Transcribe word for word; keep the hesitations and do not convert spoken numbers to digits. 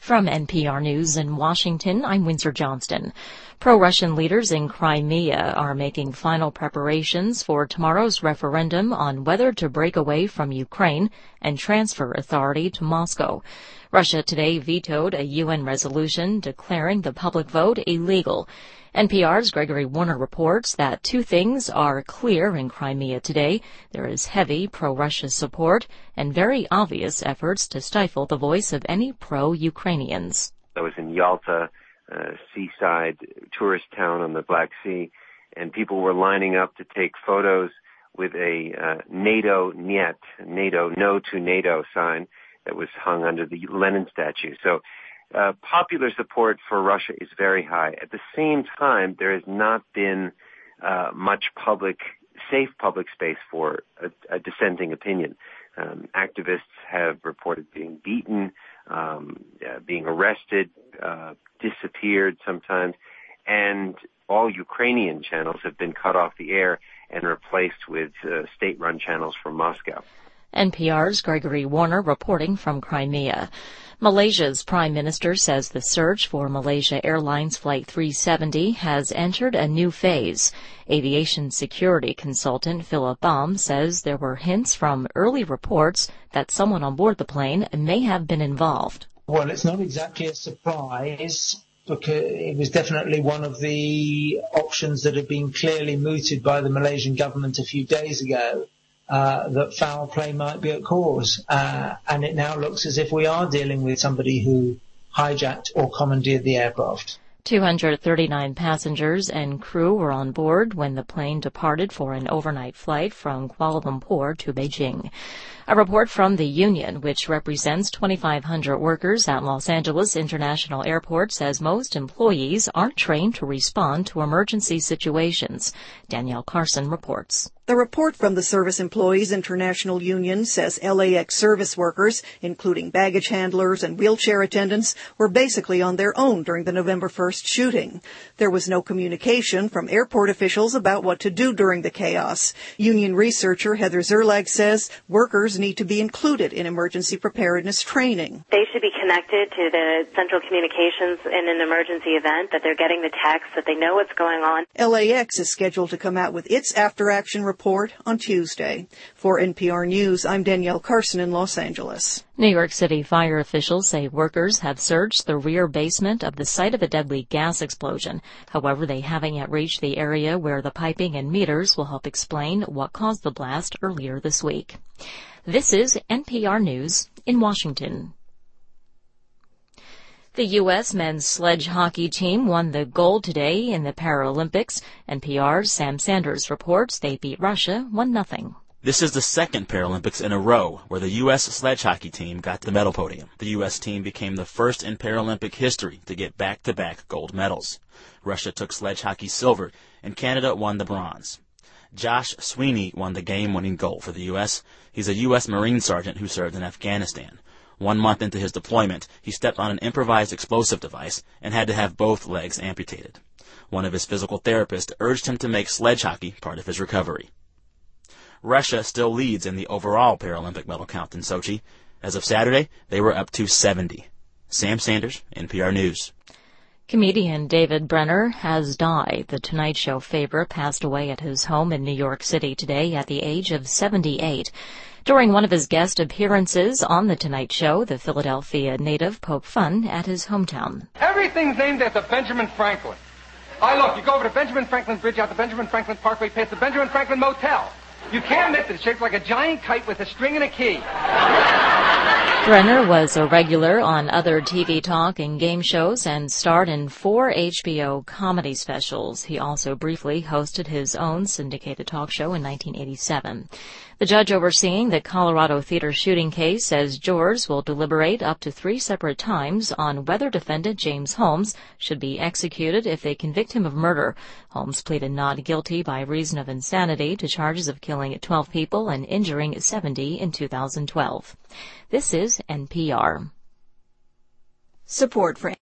From N P R News in Washington, I'm Windsor Johnston. Pro-Russian leaders in Crimea are making final preparations for tomorrow's referendum on whether to break away from Ukraine and transfer authority to Moscow. Russia today vetoed a U N resolution declaring the public vote illegal. N P R's Gregory Warner reports that two things are clear in Crimea today. There is heavy pro-Russia support and very obvious efforts to stifle the voice of any pro-Ukrainians. I was in Yalta, a seaside tourist town on the Black Sea, and people were lining up to take photos with a uh, NATO Niet, NATO, no to NATO sign that was hung under the Lenin statue. So Uh, popular support for Russia is very high. At the same time, there has not been uh, much public, safe public space for a, a dissenting opinion. Um, activists have reported being beaten, um, uh, being arrested, uh, disappeared sometimes, and all Ukrainian channels have been cut off the air and replaced with uh, state-run channels from Moscow. N P R's Gregory Warner reporting from Crimea. Malaysia's prime minister says the search for Malaysia Airlines Flight three seventy has entered a new phase. Aviation security consultant Philip Baum says there were hints from early reports that someone on board the plane may have been involved. Well, it's not exactly a surprise, because it was definitely one of the options that had been clearly mooted by the Malaysian government a few days ago. Uh, that foul play might be at cause, uh, and it now looks as if we are dealing with somebody who hijacked or commandeered the aircraft. two hundred thirty-nine passengers and crew were on board when the plane departed for an overnight flight from Kuala Lumpur to Beijing. A report from the union, which represents twenty-five hundred workers at Los Angeles International Airport, says most employees aren't trained to respond to emergency situations. Danielle Carson reports. The report from the Service Employees International Union says L A X service workers, including baggage handlers and wheelchair attendants, were basically on their own during the November first shooting. There was no communication from airport officials about what to do during the chaos. Union researcher Heather Zerlag says workers need to be included in emergency preparedness training. They should be connected to the central communications in an emergency event, that they're getting the text, that they know what's going on. L A X is scheduled to come out with its after-action report on Tuesday. For N P R News, I'm Danielle Carson in Los Angeles. New York City fire officials say workers have searched the rear basement of the site of a deadly gas explosion. However, they haven't yet reached the area where the piping and meters will help explain what caused the blast earlier this week. This is N P R News in Washington. The U S men's sledge hockey team won the gold today in the Paralympics. N P R's Sam Sanders reports they beat Russia one nothing. This is the second Paralympics in a row where the U S sledge hockey team got the medal podium. The U S team became the first in Paralympic history to get back-to-back gold medals. Russia took sledge hockey silver, and Canada won the bronze. Josh Sweeney won the game-winning goal for the U S. He's a U S Marine sergeant who served in Afghanistan. One month into his deployment, he stepped on an improvised explosive device and had to have both legs amputated. One of his physical therapists urged him to make sledge hockey part of his recovery. Russia still leads in the overall Paralympic medal count in Sochi. As of Saturday, they were up to seventy. Sam Sanders, N P R News. Comedian David Brenner has died. The Tonight Show favorite passed away at his home in New York City today at the age of seventy-eight. During one of his guest appearances on The Tonight Show, the Philadelphia native poked fun at his hometown. Everything's named after Benjamin Franklin. I look, you go over to Benjamin Franklin Bridge, out to Benjamin Franklin Parkway, past the Benjamin Franklin Motel. You can't miss it. It's shaped like a giant kite with a string and a key. Brenner was a regular on other T V talk and game shows and starred in four H B O comedy specials. He also briefly hosted his own syndicated talk show in nineteen eighty-seven. The judge overseeing the Colorado theater shooting case says jurors will deliberate up to three separate times on whether defendant James Holmes should be executed if they convict him of murder. Holmes pleaded not guilty by reason of insanity to charges of killing twelve people and injuring seventy in two thousand twelve. This is N P R. Support for